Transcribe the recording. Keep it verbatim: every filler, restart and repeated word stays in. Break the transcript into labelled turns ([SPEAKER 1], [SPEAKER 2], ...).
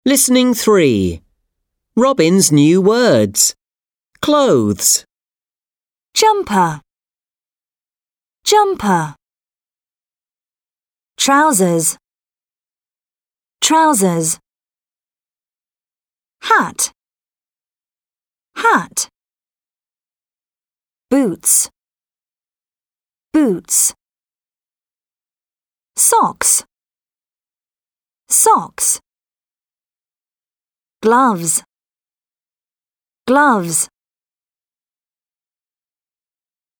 [SPEAKER 1] Listening three. Robin's new words. Clothes.
[SPEAKER 2] Jumper, jumper. Trousers, trousers. Hat, hat. Boots, boots. Socks, socks. Gloves, gloves.